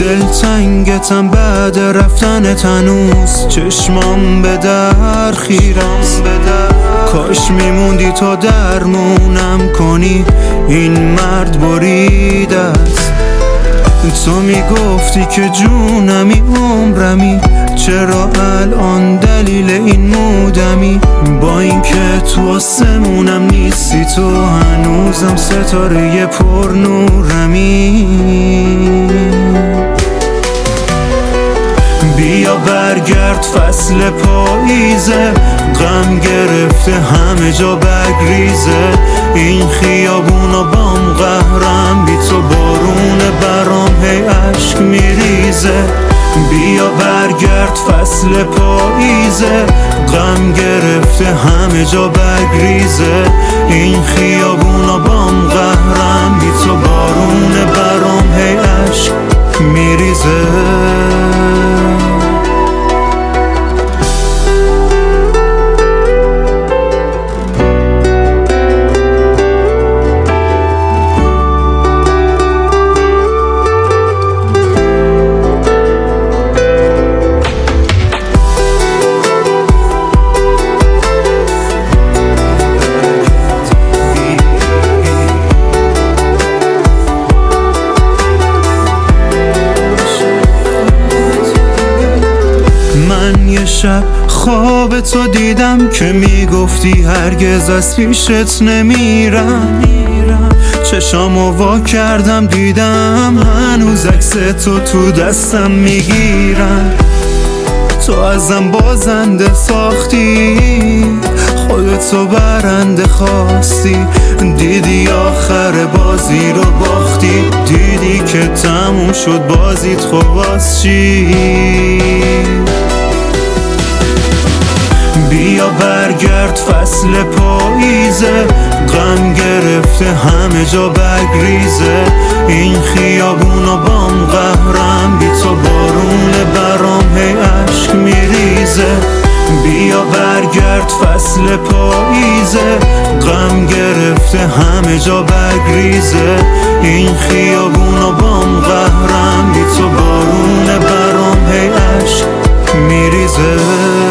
دلتنگتم بعد رفتن تنوز چشمام به در خیرست. کاش میموندی تا درمونم کنی، این مرد بریده است. تو میگفتی که جونمی عمرمی، چرا الان دلیل این مودمی؟ با اینکه تو آسمونم نیستی تو هنوزم ستاره پر نورمی. بیا برگرد فصل پاییزه، غم گرفته همه جا بگریزه. این خیابونا بام قهرم، بی تو بارون برام هی عشق میریزه. بیا برگرد فصل پاییزه، غم گرفته همه جا بگریزه. این خیابونا بام قهرم، بی تو بارون برام هی عشق میریزه. من یه شب خواب تو دیدم که میگفتی هرگز از پیشت نمیرم. چشامو وا کردم دیدم هنوز عکس تو دستم میگیرم. تو ازم بازنده ساختی، خودتو برنده خواستی. دیدی آخر بازی رو باختی، دیدی که تموم شد بازیت خواست چی؟ بیا برگرد فصل پاییزه، غم گرفته همه جا بگریزه. این خیابونا بام قهرم، بی تو بارون برام هی عشق میریزه. بیا برگرد فصل پاییزه، غم گرفته همه جا بگریزه. این خیابونا بام قهرم، بی تو بارون برام هی عشق میریزه.